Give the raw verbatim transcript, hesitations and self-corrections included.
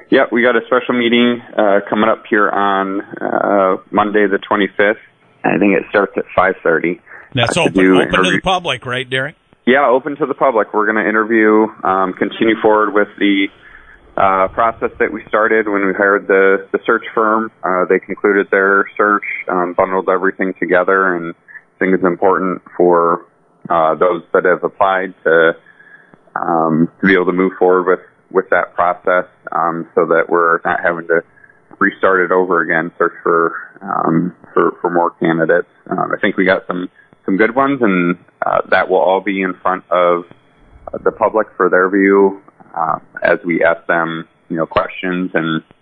Yeah, we got a special meeting uh, coming up here on uh, Monday the twenty-fifth. I think it starts at five thirty. That's uh, open, to open interview- to the public, right, Derek? Yeah, open to the public. We're going to interview, um, continue forward with the uh, process that we started when we hired the, the search firm. Uh, they concluded their search, um, bundled everything together, and I think it's important for uh, those that have applied to um, to be able to move forward with, with that process, um, so that we're not having to restart it over again, search for um, for, for more candidates. Um, I think we got some, some good ones, and uh, that will all be in front of uh, the public for their view uh, as we ask them, you know, questions and